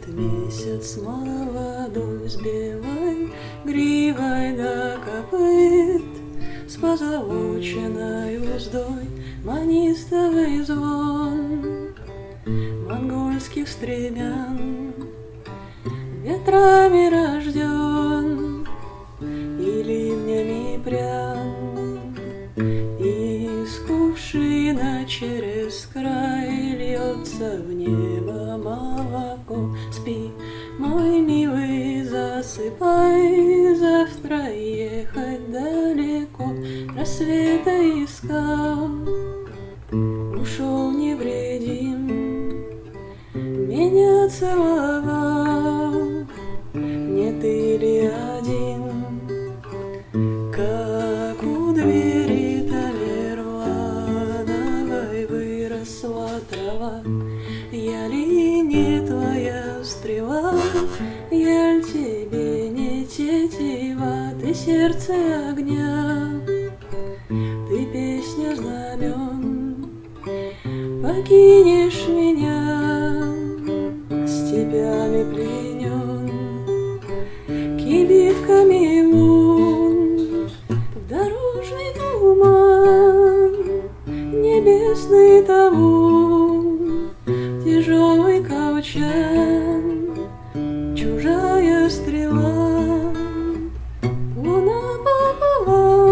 месяц молодой, с белой гривой до копыт, с позолоченной уздой манистовый звон монгольских стремян, ветрами рожден и ливнями прян. Из кувшина через край льется в небо молоко. Спи, мой милый, засыпай, завтра ехать далеко. Рассвета искал, ушел невредим, меня целовал, не ты ли один? Как у двери Тамерлановой выросла трава, я ли не твоя стрела, я ль тебе не тетива, ты сердце огня, ты песня знамен, покинешь меня, степями пленен, кибитками лун, в дорожный туман, небесный табун, тяжелый колчан, чужая стрела, луна пополам,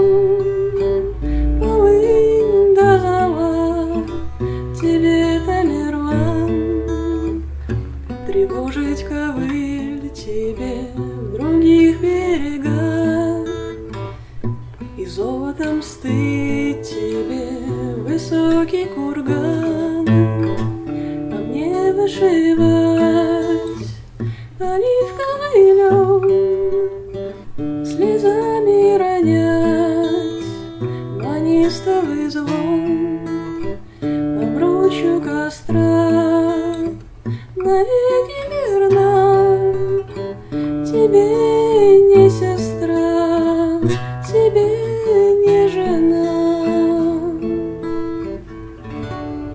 полынь до зола, тебе, Тамерлан, тревожить ковыль тебе в других берегах, и золотом стыть тебе высокий курган, а мне вышивать оливковый лед, слезами ронять манистовый звон, обручу костра навеки верна тебе.